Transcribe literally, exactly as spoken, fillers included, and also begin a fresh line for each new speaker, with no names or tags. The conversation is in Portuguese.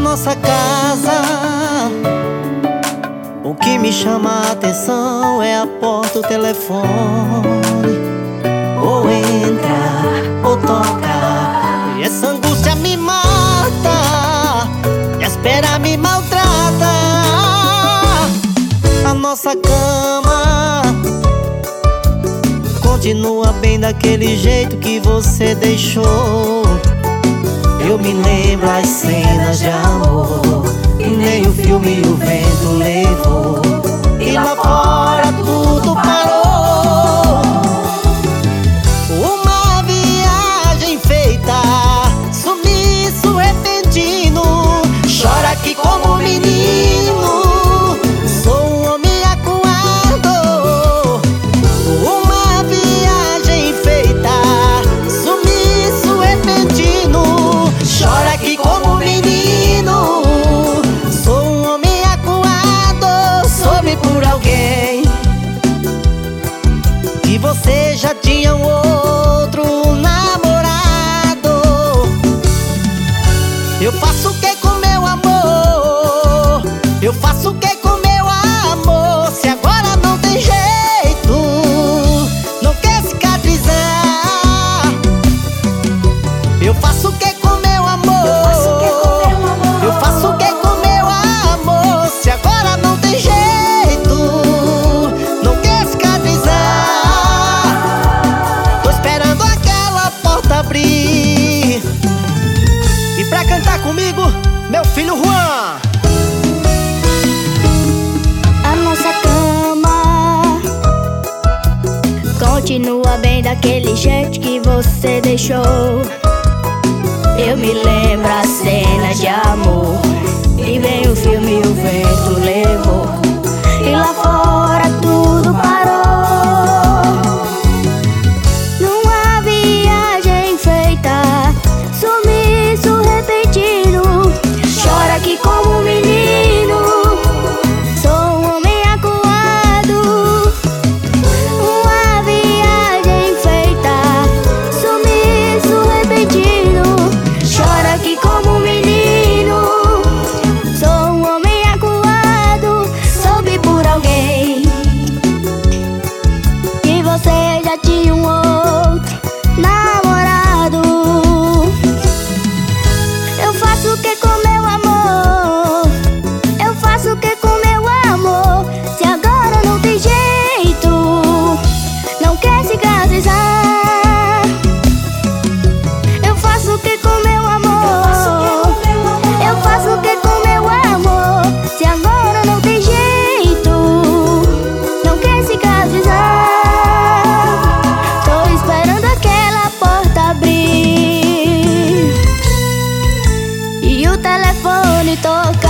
nossa casa, o que me chama a atenção é a porta, o telefone. Ou entra, ou toca, e essa angústia me mata, e a espera me maltrata. A nossa cama continua bem daquele jeito que você deixou. Eu me lembro as cenas de amor, e nem o filme o vento levou, e lá fora tudo parou. Uma viagem feita, sumiço repentino. Chora aqui como menino, sou um homem acuado. Uma viagem feita, sumiço repentino. Chora aqui como menino, sou um homem acuado. Soube por alguém que você já tinha um outro namorado. Eu faço o que com meu amor? Eu faço o que com meu amor? Se agora não tem jeito, não quer cicatrizar. Eu faço o que com meu amor? Eu faço o que com meu amor? Se agora não tem jeito, não quer cicatrizar. Tô esperando aquela porta abrir. E pra cantar comigo, meu filho Juan.
A nossa cama continua bem daquele jeito que você deixou. Eu me lembro as cenas de amor, e vem o filme e o vento levou, e lá fora tudo parou. Numa viagem feita, sumiço repentino. Chora aqui como um menino, sou um homem acuado. Uma viagem feita, sumiço repentino. Chora aqui como um menino, sou um homem acuado. Soube por alguém que você já tinha um outro namorado. Eu faço o que com meu amor? Eu faço o que com meu amor? Se agora não tem jeito, não quer cicatrizar. Eu faço o que com meu amor? Eu faço o que com meu amor? Se agora não tem jeito, não quer cicatrizar. Tô esperando aquela porta abrir e o telefone tocar.